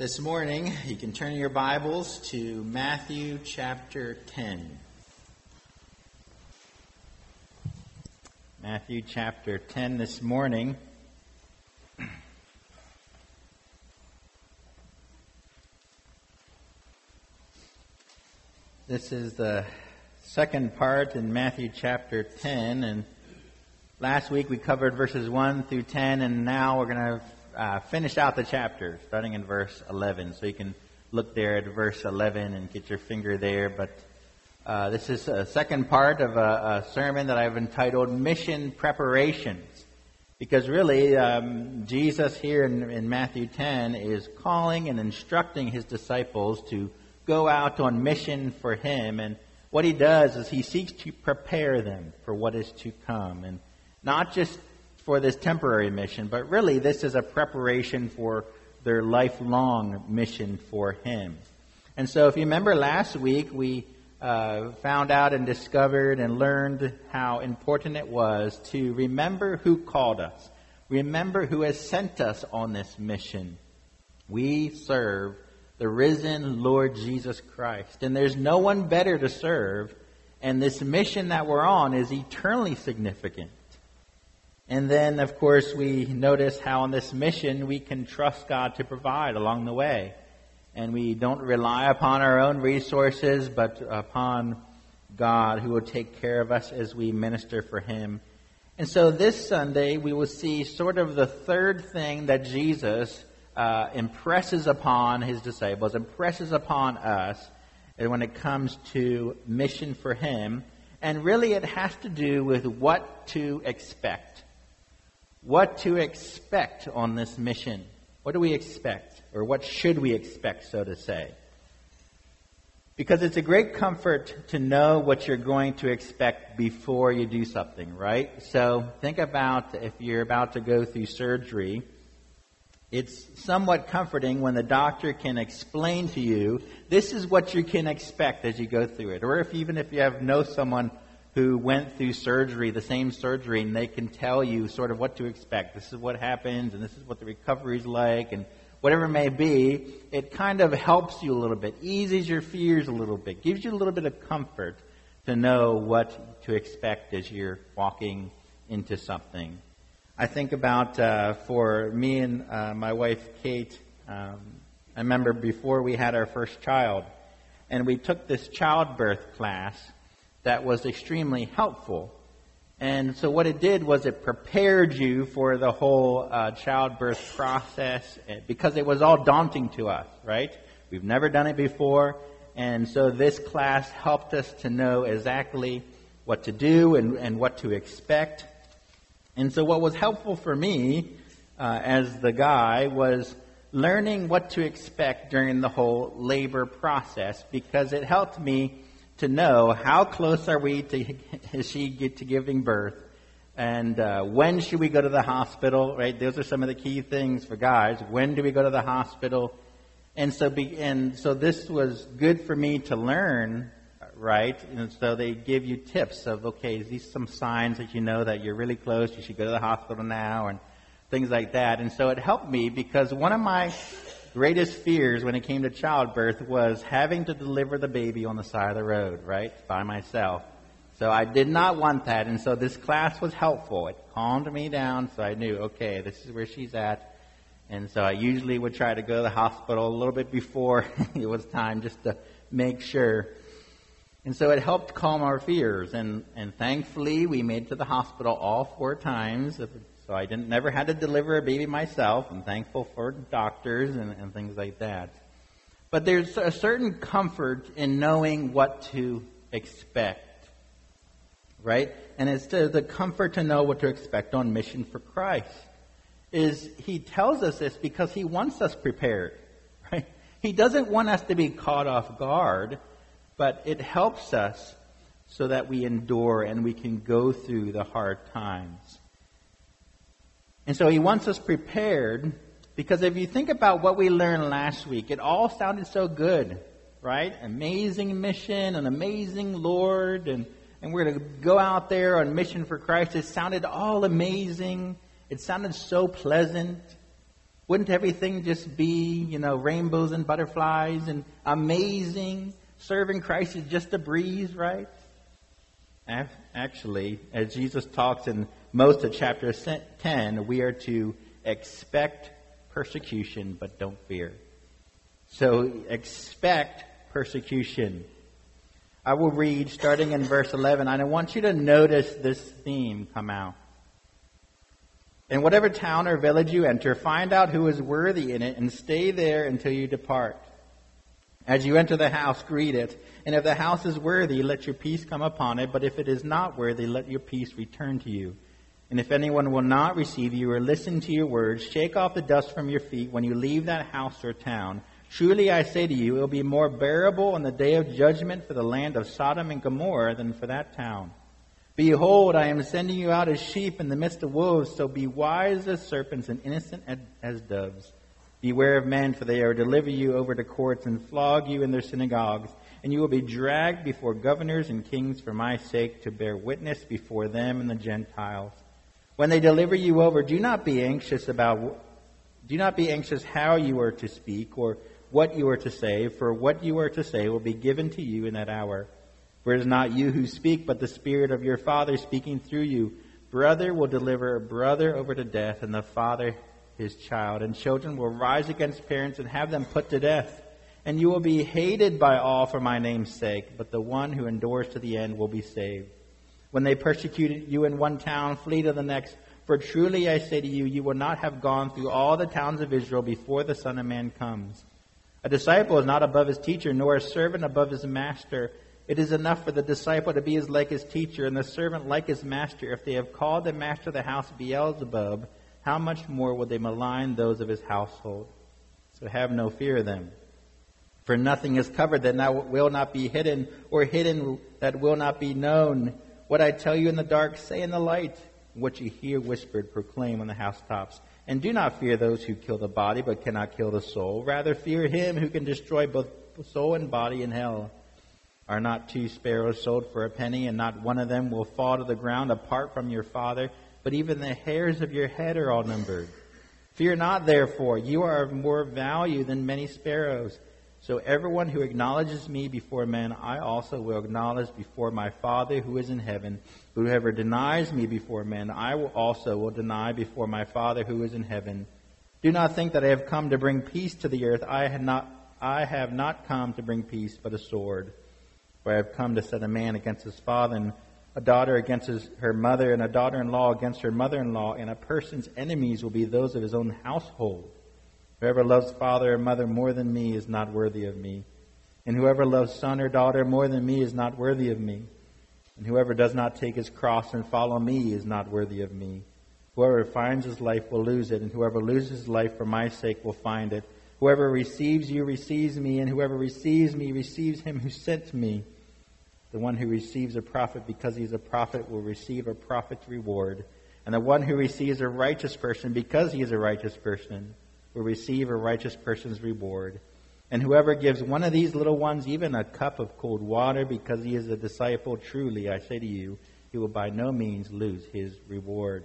This morning, you can turn your Bibles to Matthew chapter 10. Matthew chapter 10 this morning. This is the second part in Matthew chapter 10, and last week we covered verses 1 through 10, and now we're going to finish out the chapter, starting in verse 11. So you can look there at verse 11 and get your finger there. But this is a second part of a sermon that I've entitled Mission Preparations. Because really, Jesus here in Matthew 10 is calling and instructing his disciples to go out on mission for him. And what he does is he seeks to prepare them for what is to come. And not just for this temporary mission, but really this is a preparation for their lifelong mission for him. And so if you remember last week, we found out and discovered and learned how important it was to remember who called us. Remember who has sent us on this mission. We serve the risen Lord Jesus Christ. And there's no one better to serve. And this mission that we're on is eternally significant. And then, of course, we notice how on this mission we can trust God to provide along the way. And we don't rely upon our own resources, but upon God who will take care of us as we minister for him. And so this Sunday we will see sort of the third thing that Jesus impresses upon his disciples, impresses upon us, and when it comes to mission for him. And really it has to do with what to expect. What to expect on this mission. What do we expect? Or what should we expect, so to say? Because it's a great comfort to know what you're going to expect before you do something, right? So think about if you're about to go through surgery. It's somewhat comforting when the doctor can explain to you, this is what you can expect as you go through it. Or even if you know someone who went through surgery, the same surgery, and they can tell you sort of what to expect. This is what happens, and this is what the recovery is like, and whatever it may be, it kind of helps you a little bit, eases your fears a little bit, gives you a little bit of comfort to know what to expect as you're walking into something. I think about, for me and my wife, Kate, I remember before we had our first child, and we took this childbirth class that was extremely helpful. And so what it did was it prepared you for the whole childbirth process, because it was all daunting to us, right? We've never done it before. And so this class helped us to know exactly what to do and what to expect. And so what was helpful for me as the guy was learning what to expect during the whole labor process, because it helped me to know how close are we to giving birth, and when should we go to the hospital, right? Those are some of the key things for guys. When do we go to the hospital? And so this was good for me to learn, right? And so they give you tips of, okay, these are some signs that you know that you're really close, you should go to the hospital now, and things like that. And so it helped me, because one of my greatest fears when it came to childbirth was having to deliver the baby on the side of the road, right, by myself. So I did not want that, and so this class was helpful. It calmed me down, so I knew, okay, this is where she's at. And so I usually would try to go to the hospital a little bit before it was time, just to make sure. And so it helped calm our fears, and thankfully we made it to the hospital all 4 times. So I never had to deliver a baby myself. I'm thankful for doctors and things like that. But there's a certain comfort in knowing what to expect, right? And it's the comfort to know what to expect on mission for Christ. He tells us this because he wants us prepared, right? He doesn't want us to be caught off guard, but it helps us so that we endure and we can go through the hard times. And so he wants us prepared, because if you think about what we learned last week, it all sounded so good, right? Amazing mission, an amazing Lord, and we're going to go out there on mission for Christ. It sounded all amazing. It sounded so pleasant. Wouldn't everything just be, rainbows and butterflies and amazing? Serving Christ is just a breeze, right? Actually, as Jesus talks in most of chapter 10, we are to expect persecution, but don't fear. So expect persecution. I will read starting in verse 11, and I want you to notice this theme come out. In whatever town or village you enter, find out who is worthy in it and stay there until you depart. As you enter the house, greet it. And if the house is worthy, let your peace come upon it. But if it is not worthy, let your peace return to you. And if anyone will not receive you or listen to your words, shake off the dust from your feet when you leave that house or town. Truly I say to you, it will be more bearable on the day of judgment for the land of Sodom and Gomorrah than for that town. Behold, I am sending you out as sheep in the midst of wolves, so be wise as serpents and innocent as doves. Beware of men, for they are to deliver you over to courts and flog you in their synagogues, and you will be dragged before governors and kings for my sake to bear witness before them and the Gentiles. When they deliver you over, do not be anxious how you are to speak or what you are to say, for what you are to say will be given to you in that hour. For it is not you who speak, but the Spirit of your Father speaking through you. Brother will deliver brother over to death, and the father his child. And children will rise against parents and have them put to death. And you will be hated by all for my name's sake, but the one who endures to the end will be saved. When they persecute you in one town, flee to the next. For truly I say to you, you will not have gone through all the towns of Israel before the Son of Man comes. A disciple is not above his teacher, nor a servant above his master. It is enough for the disciple to be as like his teacher, and the servant like his master. If they have called the master of the house Beelzebub, how much more will they malign those of his household? So have no fear of them. For nothing is covered that will not be hidden, or hidden that will not be known. What I tell you in the dark, say in the light. What you hear whispered, proclaim on the housetops. And do not fear those who kill the body, but cannot kill the soul. Rather fear him who can destroy both soul and body in hell. Are not 2 sparrows sold for a penny, and not one of them will fall to the ground apart from your Father? But even the hairs of your head are all numbered. Fear not, therefore, you are of more value than many sparrows. So everyone who acknowledges me before men, I also will acknowledge before my Father who is in heaven. Whoever denies me before men, I will deny before my Father who is in heaven. Do not think that I have come to bring peace to the earth. I have not come to bring peace, but a sword. For I have come to set a man against his father, and a daughter against her mother, and a daughter-in-law against her mother-in-law, and a person's enemies will be those of his own household. Whoever loves father or mother more than me is not worthy of me. And whoever loves son or daughter more than me is not worthy of me. And whoever does not take his cross and follow me is not worthy of me. Whoever finds his life will lose it, and whoever loses his life for my sake will find it. Whoever receives you receives me, and whoever receives me receives him who sent me. The one who receives a prophet because he is a prophet will receive a prophet's reward. And the one who receives a righteous person because he is a righteous person will receive a righteous person's reward. And whoever gives one of these little ones even a cup of cold water because he is a disciple, truly, I say to you, he will by no means lose his reward.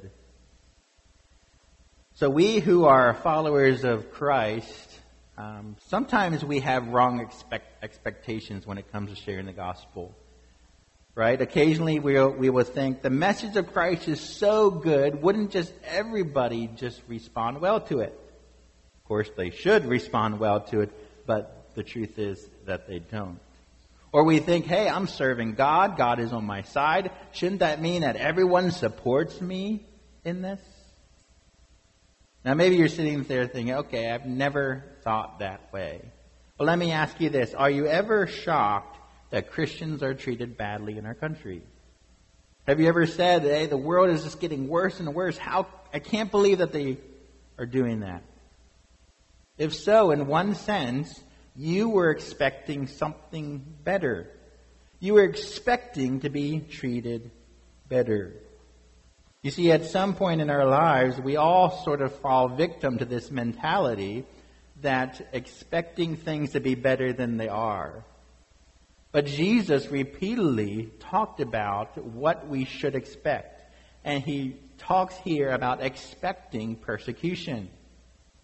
So we who are followers of Christ, sometimes we have wrong expectations when it comes to sharing the gospel. Right? Occasionally we will think the message of Christ is so good, wouldn't just everybody just respond well to it? Of course, they should respond well to it, but the truth is that they don't. Or we think, hey, I'm serving God. God is on my side. Shouldn't that mean that everyone supports me in this? Now, maybe you're sitting there thinking, okay, I've never thought that way. Well, let me ask you this. Are you ever shocked that Christians are treated badly in our country? Have you ever said, hey, the world is just getting worse and worse. I can't believe that they are doing that. If so, in one sense, you were expecting something better. You were expecting to be treated better. You see, at some point in our lives, we all sort of fall victim to this mentality that expecting things to be better than they are. But Jesus repeatedly talked about what we should expect. And he talks here about expecting persecution.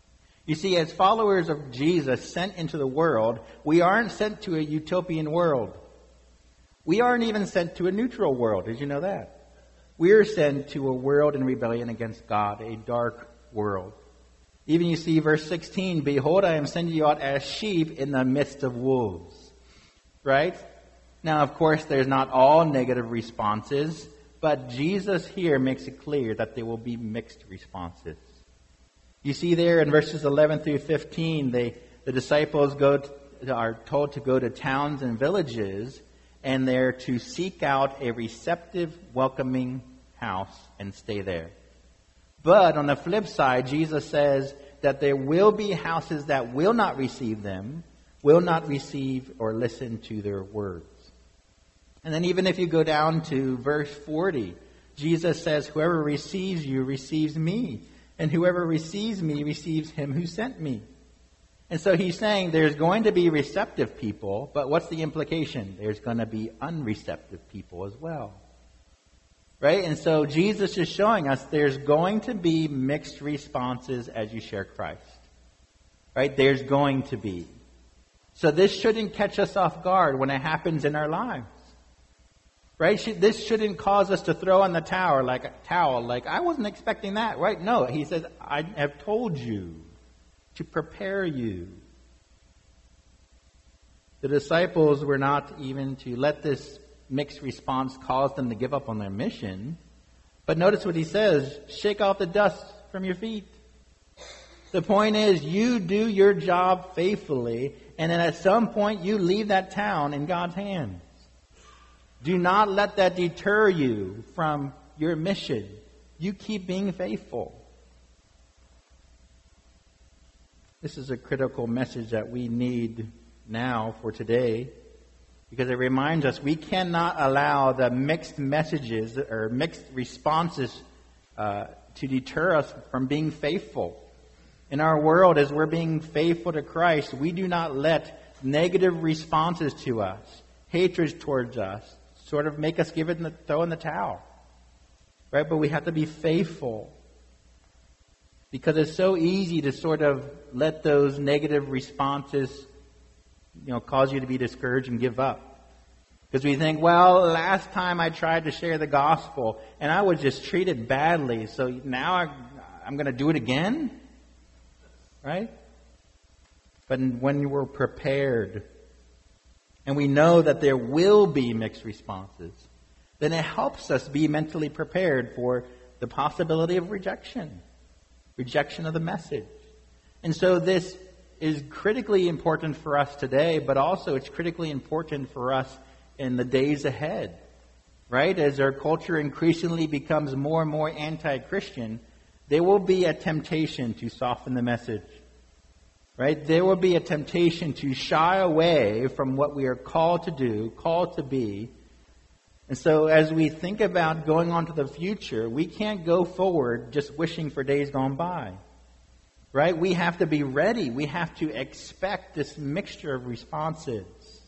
You see, as followers of Jesus sent into the world, we aren't sent to a utopian world. We aren't even sent to a neutral world. Did you know that? We are sent to a world in rebellion against God, a dark world. Even you see verse 16, behold, I am sending you out as sheep in the midst of wolves. Right? Now, of course, there's not all negative responses, but Jesus here makes it clear that there will be mixed responses. You see there in verses 11 through 15, the disciples are told to go to towns and villages, and they're to seek out a receptive, welcoming house and stay there. But on the flip side, Jesus says that there will be houses that will not receive them, will not receive or listen to their words. And then even if you go down to verse 40, Jesus says, whoever receives you receives me, and whoever receives me receives him who sent me. And so he's saying there's going to be receptive people, but what's the implication? There's going to be unreceptive people as well. Right? And so Jesus is showing us there's going to be mixed responses as you share Christ. Right? There's going to be. So this shouldn't catch us off guard when it happens in our lives. Right? This shouldn't cause us to throw in the towel like I wasn't expecting that. Right? No, he says, I have told you to prepare you. The disciples were not even to let this mixed response cause them to give up on their mission. But notice what he says, shake off the dust from your feet. The point is, you do your job faithfully, and then at some point you leave that town in God's hands. Do not let that deter you from your mission. You keep being faithful. This is a critical message that we need now for today, because it reminds us we cannot allow the mixed messages or mixed responses to deter us from being faithful. In our world, as we're being faithful to Christ, we do not let negative responses to us, hatred towards us, sort of make us throw in the towel. Right? But we have to be faithful. Because it's so easy to sort of let those negative responses, cause you to be discouraged and give up. Because we think, well, last time I tried to share the gospel and I was just treated badly, so now I'm going to do it again? Right? But when we're prepared and we know that there will be mixed responses, then it helps us be mentally prepared for the possibility of rejection of the message. And so this is critically important for us today, but also it's critically important for us in the days ahead. Right? As our culture increasingly becomes more and more anti-Christian, there will be a temptation to soften the message. Right? There will be a temptation to shy away from what we are called to do, called to be. And so as we think about going on to the future, we can't go forward just wishing for days gone by. Right? We have to be ready. We have to expect this mixture of responses.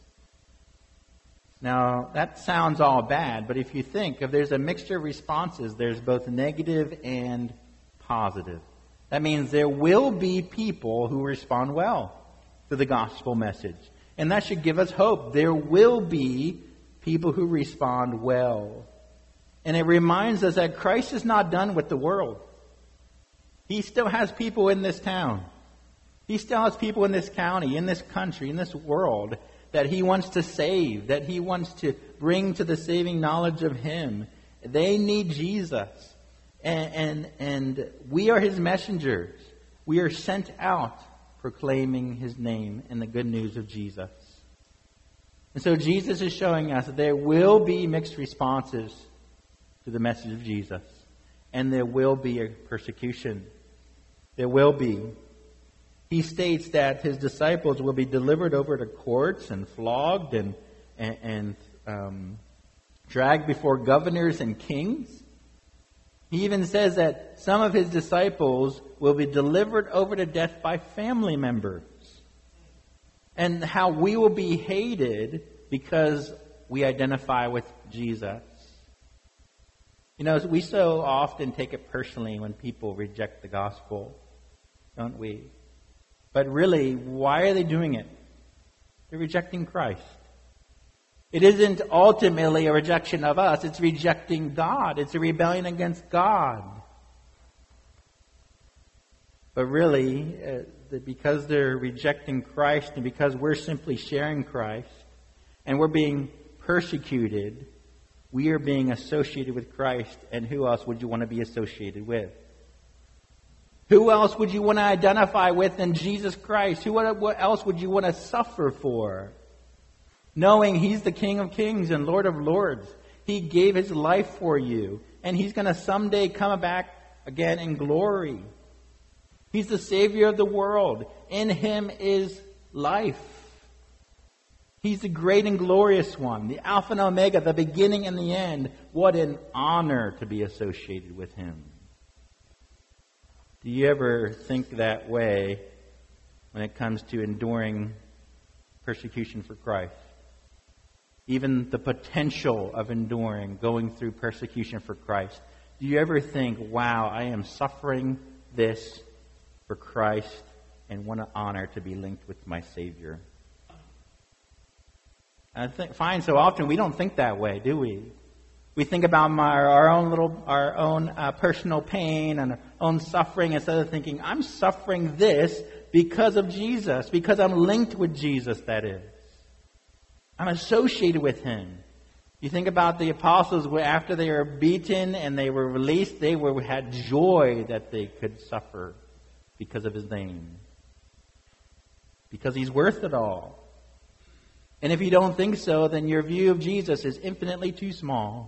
Now, that sounds all bad, but if you think, if there's a mixture of responses, there's both negative and positive. That means there will be people who respond well to the gospel message. And that should give us hope. There will be people who respond well. And it reminds us that Christ is not done with the world. He still has people in this town. He still has people in this county, in this country, in this world that he wants to save, that he wants to bring to the saving knowledge of him. They need Jesus. And we are his messengers. We are sent out proclaiming his name and the good news of Jesus. And so Jesus is showing us that there will be mixed responses to the message of Jesus. And there will be a persecution. There will be. He states that his disciples will be delivered over to courts and flogged and dragged before governors and kings. He even says that some of his disciples will be delivered over to death by family members. And how we will be hated because we identify with Jesus. We so often take it personally when people reject the gospel, don't we? But really, why are they doing it? They're rejecting Christ. It isn't ultimately a rejection of us. It's rejecting God. It's a rebellion against God. But really, because they're rejecting Christ and because we're simply sharing Christ and we're being persecuted, we are being associated with Christ. And who else would you want to be associated with? Who else would you want to identify with than Jesus Christ? What else would you want to suffer for? Knowing He's the King of Kings and Lord of Lords. He gave His life for you. And He's going to someday come back again in glory. He's the Savior of the world. In Him is life. He's the great and glorious one, the Alpha and Omega, the beginning and the end. What an honor to be associated with Him. Do you ever think that way when it comes to enduring persecution for Christ? Even the potential of enduring, going through persecution for Christ. Do you ever think, wow, I am suffering this for Christ and what an honor to be linked with my Savior? I find so often we don't think that way, do we? We think about our own personal pain and our own suffering instead of thinking, I'm suffering this because of Jesus, because I'm linked with Jesus, that is. I'm associated with Him. You think about the apostles, after they were beaten and they were released, they had joy that they could suffer because of His name. Because He's worth it all. And if you don't think so, then your view of Jesus is infinitely too small.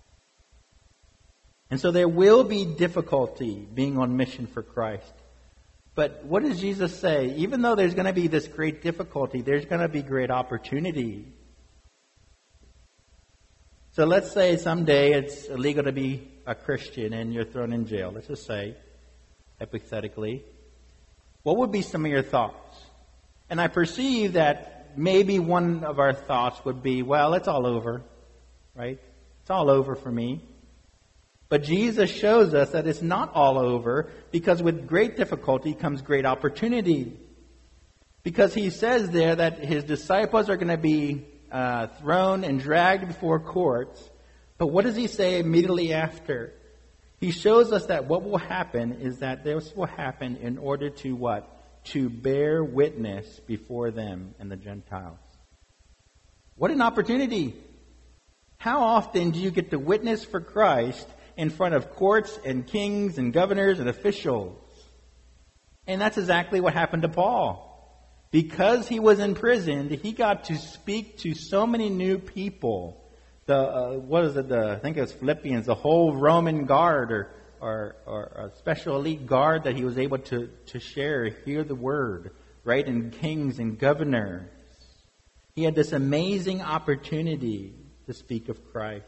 And so there will be difficulty being on mission for Christ. But what does Jesus say? Even though there's going to be this great difficulty, there's going to be great opportunity. So let's say someday it's illegal to be a Christian and you're thrown in jail. Let's just say, hypothetically. What would be some of your thoughts? And I perceive that maybe one of our thoughts would be, well, it's all over, right? It's all over for me. But Jesus shows us that it's not all over, because with great difficulty comes great opportunity. Because He says there that His disciples are going to be thrown and dragged before courts. But what does He say immediately after? He shows us that what will happen is that this will happen in order to what? To bear witness before them and the Gentiles. What an opportunity! How often do you get to witness for Christ in front of courts and kings and governors and officials? And that's exactly what happened to Paul. Because he was imprisoned, he got to speak to so many new people. I think it was Philippians, the whole Roman guard or a special elite guard that he was able to hear the word, right? And kings and governors. He had this amazing opportunity to speak of Christ.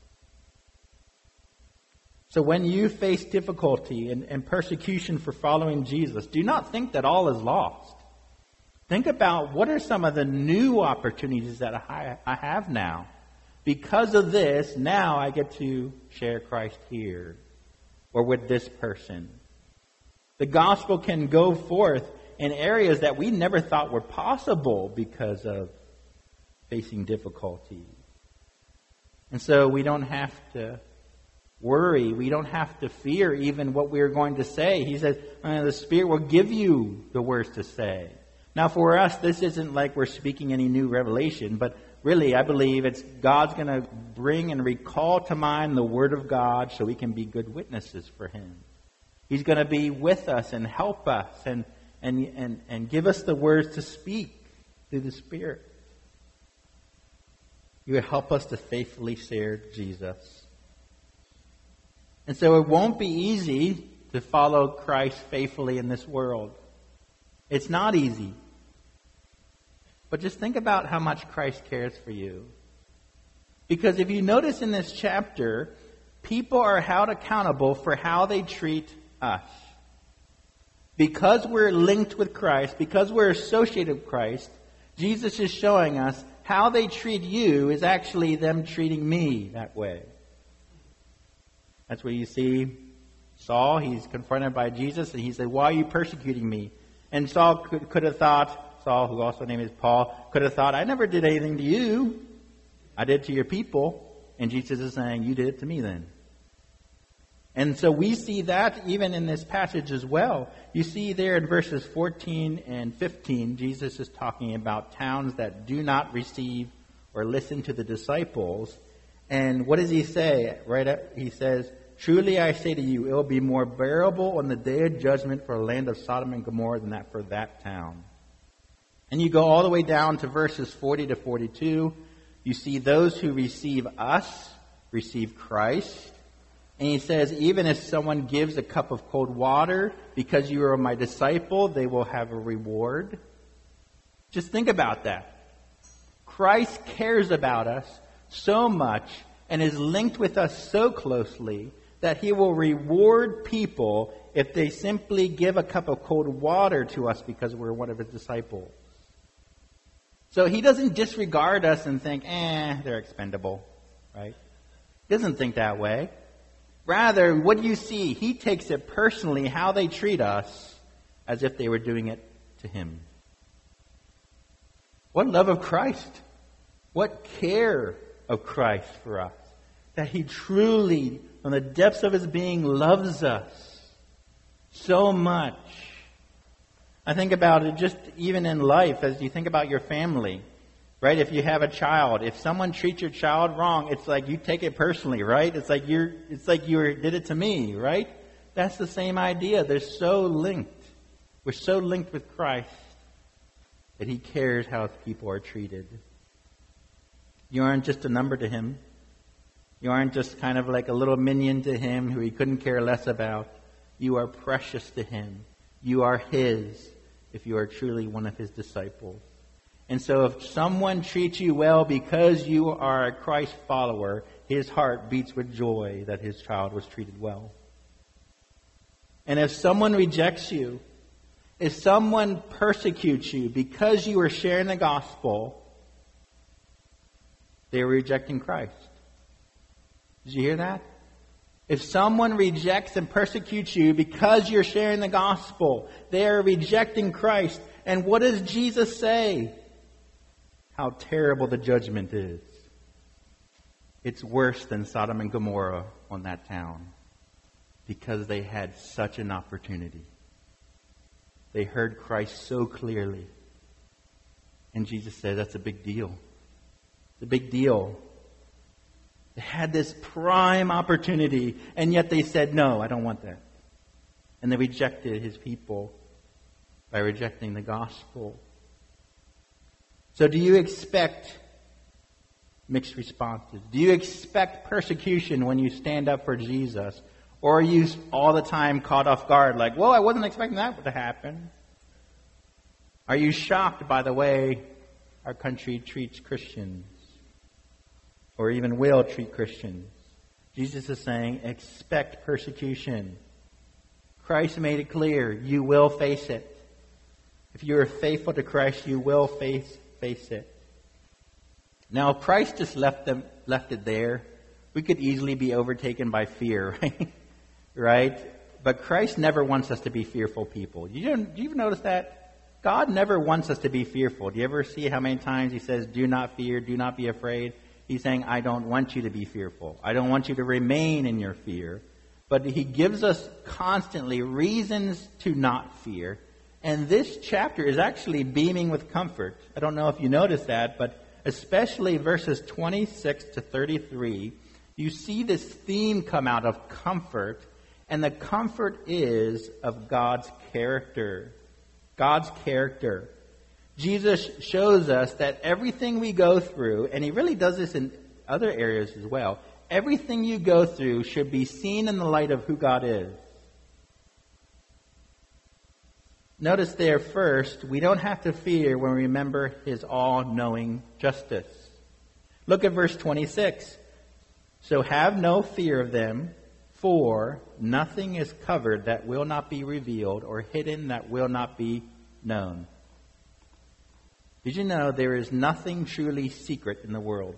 So when you face difficulty and persecution for following Jesus, do not think that all is lost. Think about what are some of the new opportunities that I have now. Because of this, now I get to share Christ here or with this person. The gospel can go forth in areas that we never thought were possible because of facing difficulty. And so we don't have to worry. We don't have to fear even what we're going to say. He says, the Spirit will give you the words to say. Now for us, this isn't like we're speaking any new revelation, but really, I believe it's God's going to bring and recall to mind the Word of God so we can be good witnesses for Him. He's going to be with us and help us and give us the words to speak through the Spirit. He will help us to faithfully share Jesus. And so it won't be easy to follow Christ faithfully in this world. It's not easy. But just think about how much Christ cares for you. Because if you notice in this chapter, people are held accountable for how they treat us. Because we're linked with Christ, because we're associated with Christ, Jesus is showing us how they treat you is actually them treating me that way. That's where you see Saul. He's confronted by Jesus and he said, "Why are you persecuting me?" And Saul could have thought, Saul, who also named is Paul, could have thought, I never did anything to you. I did it to your people. And Jesus is saying, you did it to me then. And so we see that even in this passage as well. You see there in verses 14 and 15, Jesus is talking about towns that do not receive or listen to the disciples. And what does he say? He says, truly I say to you, it will be more bearable on the day of judgment for the land of Sodom and Gomorrah than that for that town. And you go all the way down to verses 40 to 42. You see those who receive us, receive Christ. And he says, even if someone gives a cup of cold water because you are my disciple, they will have a reward. Just think about that. Christ cares about us so much and is linked with us so closely that he will reward people if they simply give a cup of cold water to us because we're one of his disciples. So he doesn't disregard us and think, they're expendable, right? He doesn't think that way. Rather, what do you see? He takes it personally, how they treat us, as if they were doing it to him. What love of Christ. What care of Christ for us. That he truly, from the depths of his being, loves us so much. I think about it just even in life, as you think about your family. Right? If you have a child, if someone treats your child wrong, it's like you take it personally, right? It's like you did it to me, right? That's the same idea. They're so linked. We're so linked with Christ that he cares how people are treated. You aren't just a number to him. You aren't just kind of like a little minion to him who he couldn't care less about. You are precious to him. You are his if you are truly one of his disciples. And so if someone treats you well because you are a Christ follower, his heart beats with joy that his child was treated well. And if someone rejects you, if someone persecutes you because you are sharing the gospel, they are rejecting Christ. Did you hear that? If someone rejects and persecutes you because you're sharing the gospel, they are rejecting Christ. And what does Jesus say? How terrible the judgment is. It's worse than Sodom and Gomorrah on that town because they had such an opportunity. They heard Christ so clearly. And Jesus said, that's a big deal. It's a big deal. They had this prime opportunity, and yet they said, no, I don't want that. And they rejected his people by rejecting the gospel. So do you expect mixed responses? Do you expect persecution when you stand up for Jesus? Or are you all the time caught off guard like, whoa, I wasn't expecting that to happen? Are you shocked by the way our country treats Christians? Or even will treat Christians? Jesus is saying, expect persecution. Christ made it clear, you will face it. If you are faithful to Christ, you will face it. Now, if Christ just left it there, we could easily be overtaken by fear, right? Right? But Christ never wants us to be fearful people. Do you ever notice that? God never wants us to be fearful. Do you ever see how many times he says, do not fear, do not be afraid? He's saying, I don't want you to be fearful. I don't want you to remain in your fear. But he gives us constantly reasons to not fear. And this chapter is actually beaming with comfort. I don't know if you noticed that, but especially verses 26 to 33, you see this theme come out of comfort, and the comfort is of God's character. God's character. Jesus shows us that everything we go through, and he really does this in other areas as well, everything you go through should be seen in the light of who God is. Notice there first, we don't have to fear when we remember his all-knowing justice. Look at verse 26. So have no fear of them, for nothing is covered that will not be revealed, or hidden that will not be known. Did you know there is nothing truly secret in the world?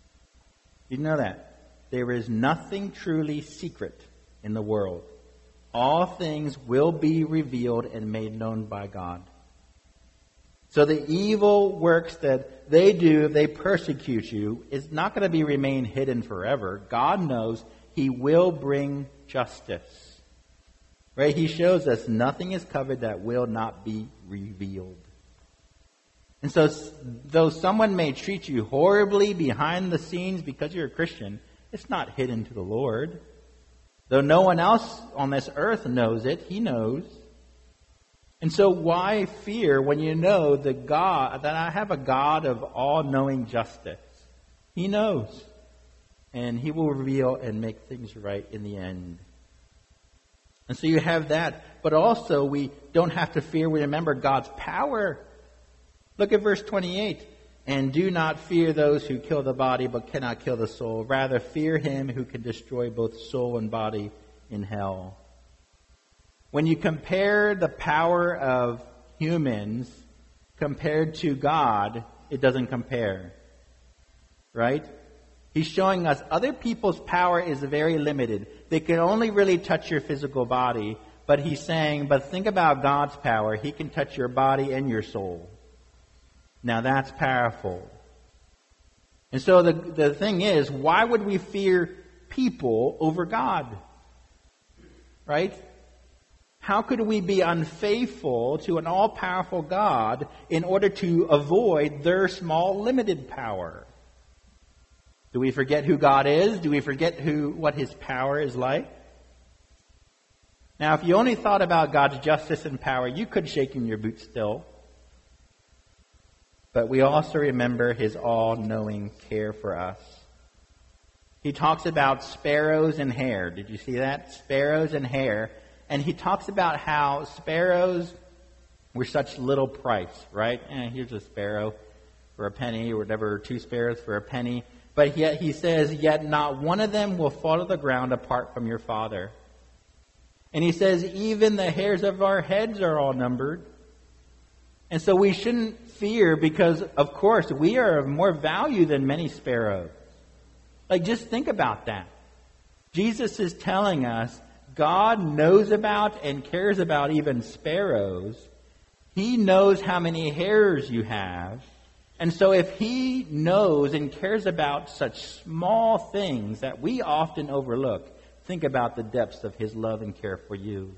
Did you know that? There is nothing truly secret in the world. All things will be revealed and made known by God. So the evil works that they do, if they persecute you, is not going to remain hidden forever. God knows He will bring justice. Right? He shows us nothing is covered that will not be revealed. And so, though someone may treat you horribly behind the scenes because you're a Christian, it's not hidden to the Lord. Though no one else on this earth knows it, He knows. And so why fear when you know that I have a God of all-knowing justice? He knows. And He will reveal and make things right in the end. And so you have that. But also we don't have to fear. We remember God's power. Look at verse 28. And do not fear those who kill the body but cannot kill the soul. Rather fear Him who can destroy both soul and body in hell. When you compare the power of humans compared to God, it doesn't compare. Right? He's showing us other people's power is very limited. They can only really touch your physical body. But He's saying, but think about God's power. He can touch your body and your soul. Now that's powerful. And so the thing is, why would we fear people over God? Right? How could we be unfaithful to an all-powerful God in order to avoid their small, limited power? Do we forget who God is? Do we forget what His power is like? Now, if you only thought about God's justice and power, you could shake in your boots still. But we also remember His all-knowing care for us. He talks about sparrows and hair. Did you see that? Sparrows and hair. And He talks about how sparrows were such little price, right? Here's a sparrow for a penny, or whatever, 2 sparrows for a penny. But yet He says, yet not one of them will fall to the ground apart from your Father. And He says, even the hairs of our heads are all numbered. And so we shouldn't fear because, of course, we are of more value than many sparrows. Like, just think about that. Jesus is telling us God knows about and cares about even sparrows. He knows how many hairs you have. And so if He knows and cares about such small things that we often overlook, think about the depths of His love and care for you.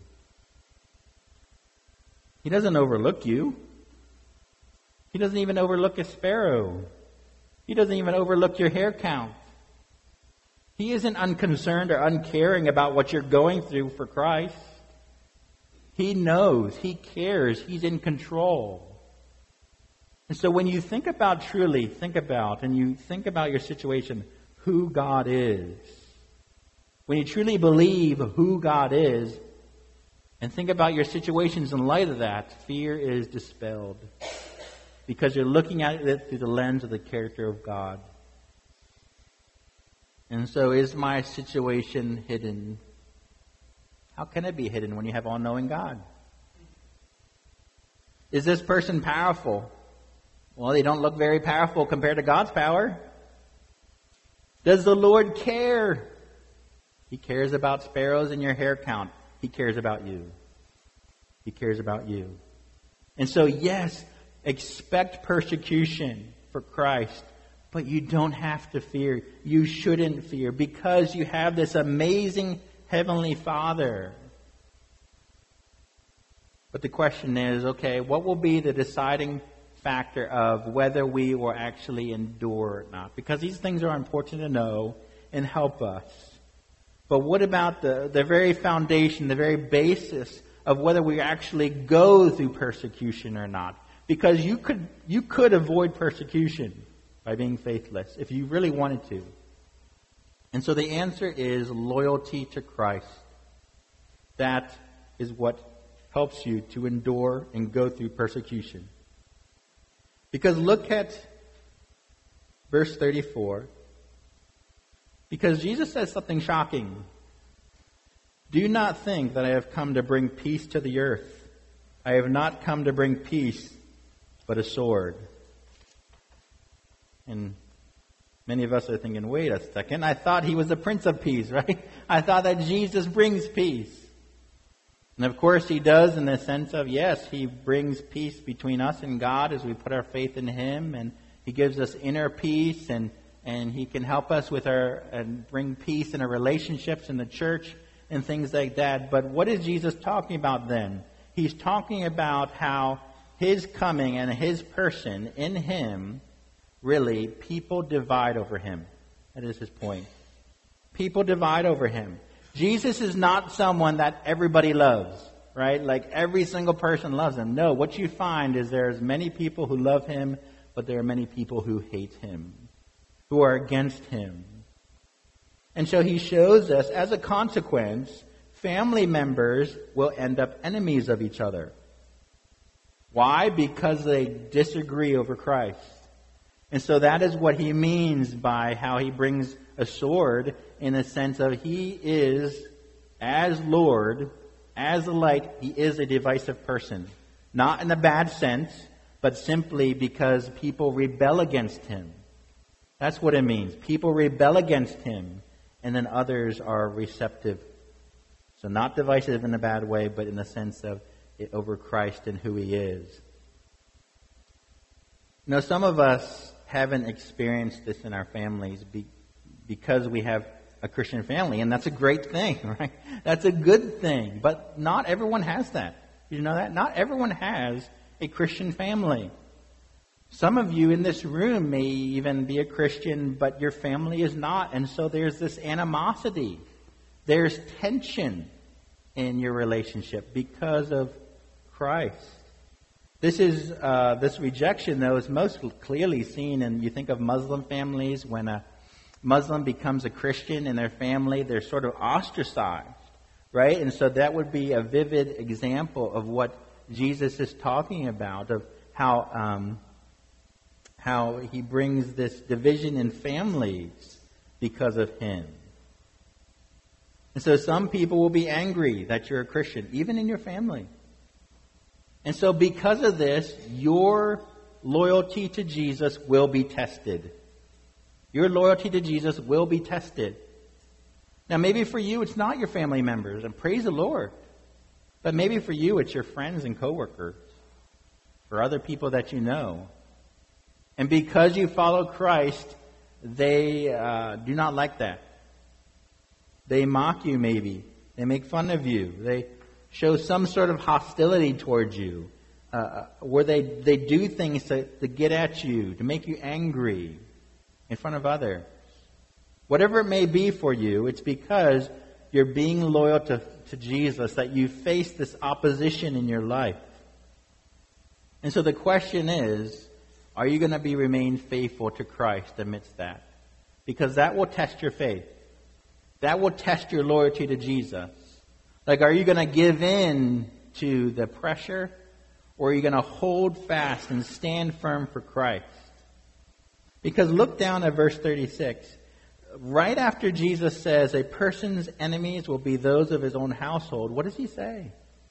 He doesn't overlook you. He doesn't even overlook a sparrow. He doesn't even overlook your hair count. He isn't unconcerned or uncaring about what you're going through for Christ. He knows. He cares. He's in control. And so when you think about and you think about your situation, who God is, when you truly believe who God is, and think about your situations in light of that, fear is dispelled. Because you're looking at it through the lens of the character of God. And so, is my situation hidden? How can it be hidden when you have all-knowing God? Is this person powerful? Well, they don't look very powerful compared to God's power. Does the Lord care? He cares about sparrows and your hair count. He cares about you. He cares about you. And so, yes, expect persecution for Christ, but you don't have to fear. You shouldn't fear because you have this amazing Heavenly Father. But the question is, okay, what will be the deciding factor of whether we will actually endure or not? Because these things are important to know and help us. But what about the very foundation, the very basis of whether we actually go through persecution or not? Because you could avoid persecution by being faithless if you really wanted to. And so the answer is loyalty to Christ. That is what helps you to endure and go through persecution. Because look at verse 34. Because Jesus says something shocking. Do not think that I have come to bring peace to the earth. I have not come to bring peace, but a sword. And many of us are thinking, wait a second, I thought He was the Prince of Peace, right? I thought that Jesus brings peace. And of course he does in the sense of, yes, he brings peace between us and God as we put our faith in him, and he gives us inner peace, and he can help us with and bring peace in our relationships in the church and things like that. But what is Jesus talking about then? He's talking about how his coming and his person in him, really, people divide over him. That is his point. People divide over him. Jesus is not someone that everybody loves, right? Like every single person loves him. No, what you find is there's many people who love him, but there are many people who hate him, who are against him. And so he shows us, as a consequence, family members will end up enemies of each other. Why? Because they disagree over Christ. And so that is what he means by how he brings a sword, in the sense of he is, as Lord, as the light, he is a divisive person. Not in a bad sense, but simply because people rebel against him. That's what it means. People rebel against him, and then others are receptive. So not divisive in a bad way, but in the sense of it over Christ and who he is. You know, some of us haven't experienced this in our families because we have a Christian family, and that's a great thing, right? That's a good thing, but not everyone has that. Did you know that? Not everyone has a Christian family. Some of you in this room may even be a Christian, but your family is not, and so there's this animosity. There's tension in your relationship because of Christ. This rejection, though, is most clearly seen, and you think of Muslim families. When a Muslim becomes a Christian in their family, they're sort of ostracized, right? And so that would be a vivid example of what Jesus is talking about, of how he brings this division in families because of him. And so some people will be angry that you're a Christian, even in your family. And so because of this, your loyalty to Jesus will be tested. Your loyalty to Jesus will be tested. Now, maybe for you, it's not your family members, and praise the Lord. But maybe for you, it's your friends and coworkers, or other people that you know. And because you follow Christ, they do not like that. They mock you, maybe. They make fun of you. They show some sort of hostility towards you, where they do things to get at you, to make you angry in front of others. Whatever it may be for you, it's because you're being loyal to Jesus that you face this opposition in your life. And so the question is, are you going to remain faithful to Christ amidst that? Because that will test your faith. That will test your loyalty to Jesus. Like, are you going to give in to the pressure, or are you going to hold fast and stand firm for Christ? Because look down at verse 36. Right after Jesus says a person's enemies will be those of his own household, what does he say?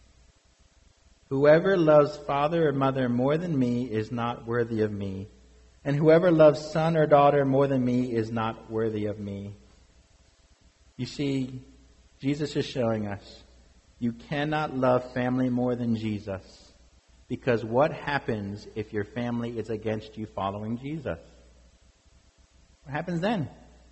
Whoever loves father or mother more than me is not worthy of me. And whoever loves son or daughter more than me is not worthy of me. You see, Jesus is showing us you cannot love family more than Jesus. Because what happens if your family is against you following Jesus? What happens then?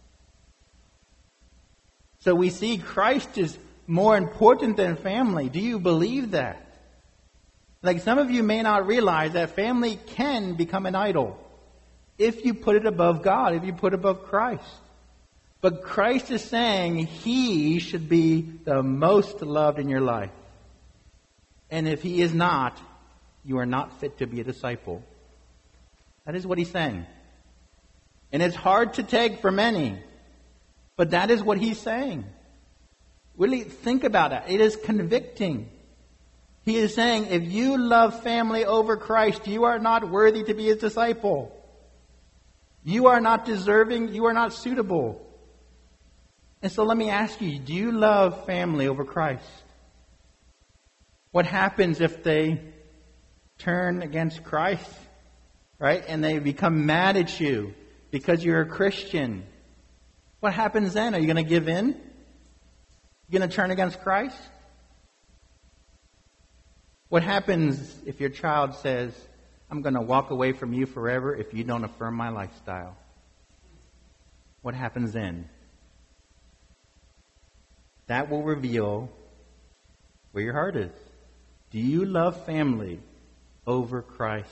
So we see Christ is more important than family. Do you believe that? Like, some of you may not realize that family can become an idol if you put it above God, if you put it above Christ. But Christ is saying he should be the most loved in your life. And if he is not, you are not fit to be a disciple. That is what he's saying. And it's hard to take for many. But that is what he's saying. Really think about it. It is convicting. He is saying, if you love family over Christ, you are not worthy to be his disciple. You are not deserving. You are not suitable. And so let me ask you, do you love family over Christ? What happens if they turn against Christ, right? And they become mad at you because you're a Christian. What happens then? Are you going to give in? You're going to turn against Christ? What happens if your child says, I'm going to walk away from you forever if you don't affirm my lifestyle? What happens then? That will reveal where your heart is. Do you love family over Christ?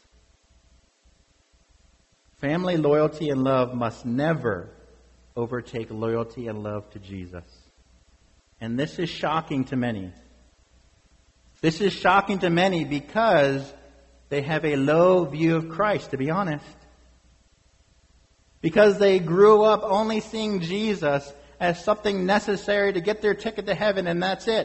Family loyalty and love must never overtake loyalty and love to Jesus. And this is shocking to many. This is shocking to many because they have a low view of Christ, to be honest. Because they grew up only seeing Jesus as something necessary to get their ticket to heaven, and that's it.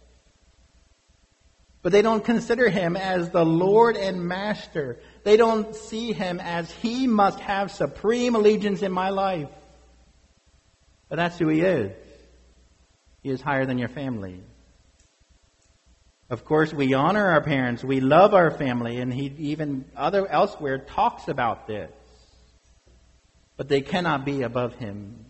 But they don't consider Him as the Lord and Master. They don't see Him as He must have supreme allegiance in my life. But that's who He is. He is higher than your family. Of course, we honor our parents. We love our family. And He even elsewhere talks about this. But they cannot be above Him.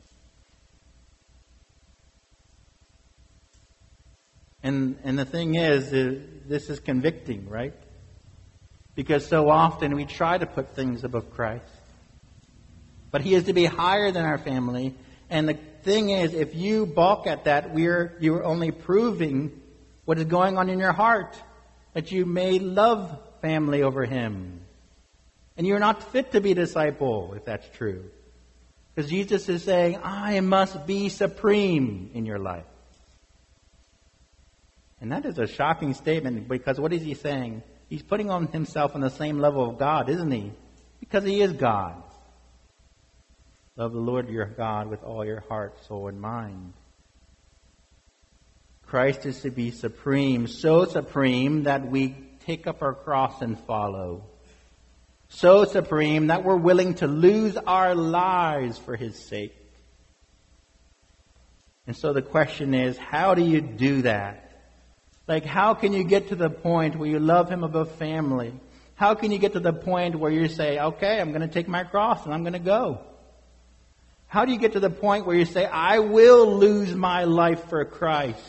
And the thing is, this is convicting, right? Because so often we try to put things above Christ. But He is to be higher than our family. And the thing is, if you balk at that, you are only proving what is going on in your heart. That you may love family over Him. And you're not fit to be a disciple, if that's true. Because Jesus is saying, I must be supreme in your life. And that is a shocking statement, because what is He saying? He's putting on Himself on the same level of God, isn't He? Because He is God. Love the Lord your God with all your heart, soul, and mind. Christ is to be supreme, so supreme that we take up our cross and follow. So supreme that we're willing to lose our lives for His sake. And so the question is, how do you do that? Like, how can you get to the point where you love Him above family? How can you get to the point where you say, okay, I'm going to take my cross and I'm going to go? How do you get to the point where you say, I will lose my life for Christ?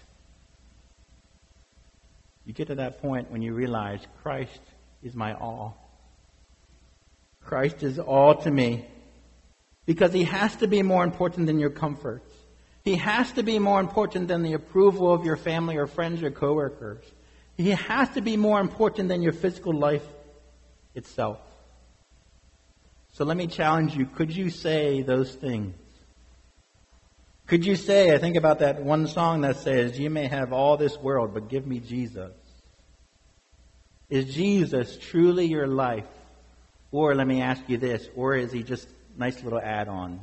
You get to that point when you realize Christ is my all. Christ is all to me. Because He has to be more important than your comforts. He has to be more important than the approval of your family or friends or coworkers. He has to be more important than your physical life itself. So let me challenge you. Could you say those things? Could you say, I think about that one song that says, you may have all this world, but give me Jesus. Is Jesus truly your life? Or let me ask you this, or is He just a nice little add-on?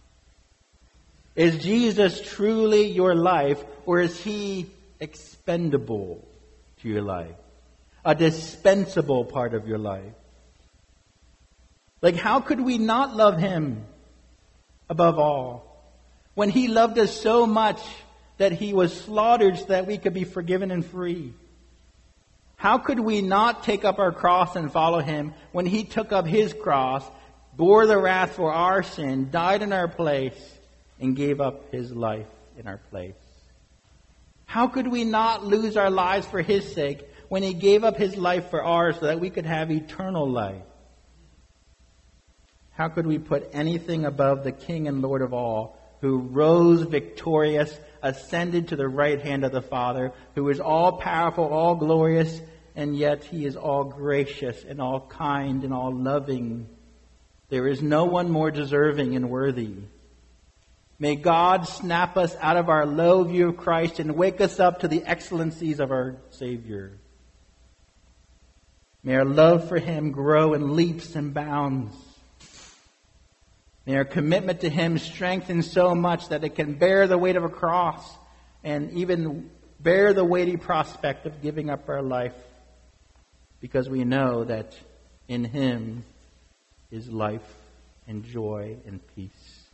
Is Jesus truly your life, or is He expendable to your life? A dispensable part of your life? Like, how could we not love Him above all? When He loved us so much that He was slaughtered so that we could be forgiven and free. How could we not take up our cross and follow Him when He took up His cross, bore the wrath for our sin, died in our place, and gave up His life in our place? How could we not lose our lives for His sake when He gave up His life for ours so that we could have eternal life? How could we put anything above the King and Lord of all, who rose victorious, ascended to the right hand of the Father, who is all powerful, all glorious, and yet He is all gracious and all kind and all loving? There is no one more deserving and worthy. May God snap us out of our low view of Christ and wake us up to the excellencies of our Savior. May our love for Him grow in leaps and bounds. May our commitment to Him strengthen so much that it can bear the weight of a cross and even bear the weighty prospect of giving up our life, because we know that in Him is life and joy and peace.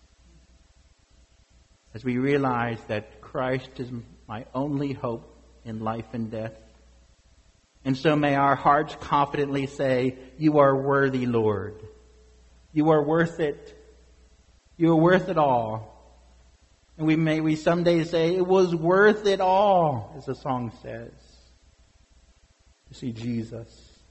As we realize that Christ is my only hope in life and death. And so may our hearts confidently say, You are worthy, Lord. You are worth it. You are worth it all. And we someday say, it was worth it all, as the song says. to see Jesus.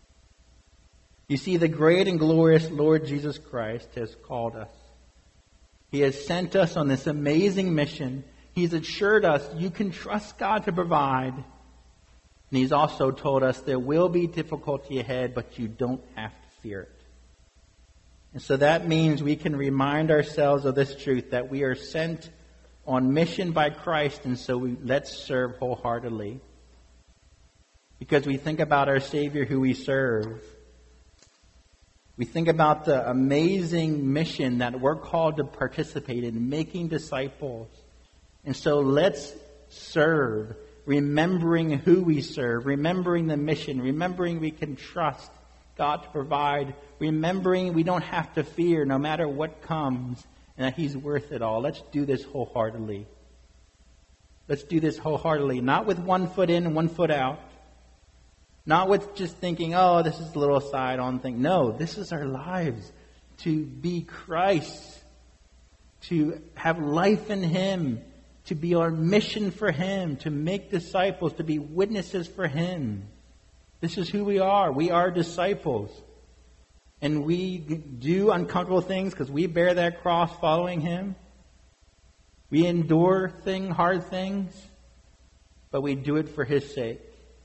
You see, the great and glorious Lord Jesus Christ has called us. He has sent us on this amazing mission. He's assured us you can trust God to provide. And He's also told us there will be difficulty ahead, but you don't have to fear it. And so that means we can remind ourselves of this truth, that we are sent on mission by Christ, and so let's serve wholeheartedly. Because we think about our Savior who we serve. We think about the amazing mission that we're called to participate in, making disciples. And so let's serve, remembering who we serve, remembering the mission, remembering we can trust God to provide, remembering we don't have to fear no matter what comes, and that He's worth it all. Let's do this wholeheartedly. Let's do this wholeheartedly, not with one foot in and one foot out. Not with just thinking, oh, this is a little side-on thing. No, this is our lives. To be Christ. To have life in Him. To be our mission for Him. To make disciples. To be witnesses for Him. This is who we are. We are disciples. And we do uncomfortable things because we bear that cross following Him. We endure hard things. But we do it for His sake.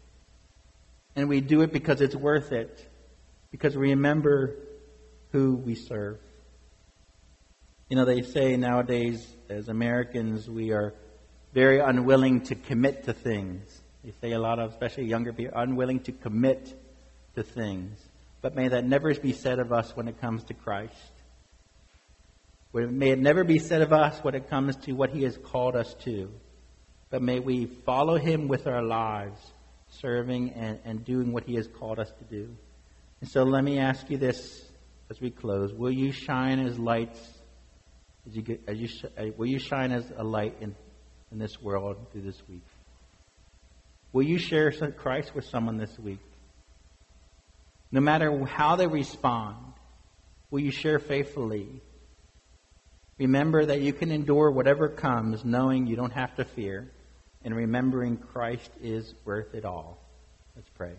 And we do it because it's worth it. Because we remember who we serve. You know, they say nowadays, as Americans, we are very unwilling to commit to things. They say a lot of, especially younger people, unwilling to commit to things. But may that never be said of us when it comes to Christ. May it never be said of us when it comes to what He has called us to. But may we follow Him with our lives, serving and doing what He has called us to do. And so let me ask you this as we close. Will you shine as lights, will you shine as a light in this world through this week? Will you share Christ with someone this week? No matter how they respond, will you share faithfully? Remember that you can endure whatever comes, knowing you don't have to fear, and remembering Christ is worth it all. Let's pray.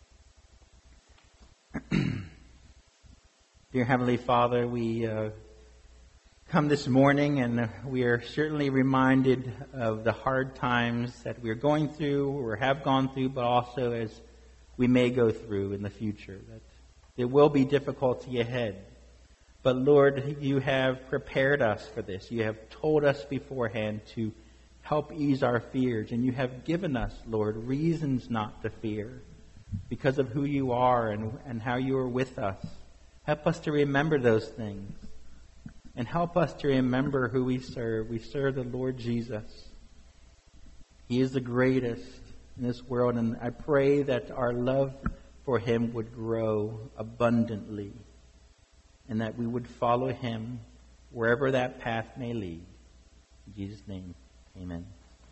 Dear Heavenly Father, we come this morning and we are certainly reminded of the hard times that we're going through or have gone through, but also as we may go through in the future. That there will be difficulty ahead. But Lord, you have prepared us for this. You have told us beforehand to help ease our fears. And you have given us, Lord, reasons not to fear because of who you are and how you are with us. Help us to remember those things. And help us to remember who we serve. We serve the Lord Jesus. He is the greatest in this world. And I pray that our love for Him would grow abundantly. And that we would follow Him wherever that path may lead. In Jesus' name. Amen.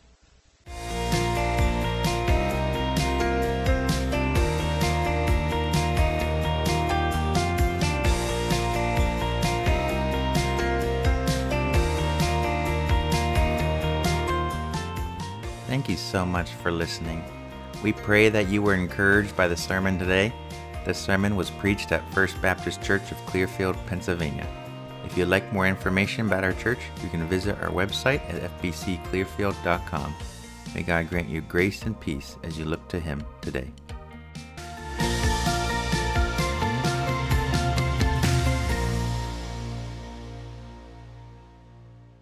Thank you so much for listening. We pray that you were encouraged by the sermon today. This sermon was preached at First Baptist Church of Clearfield, Pennsylvania. If you'd like more information about our church, you can visit our website at fbcclearfield.com. May God grant you grace and peace as you look to Him today.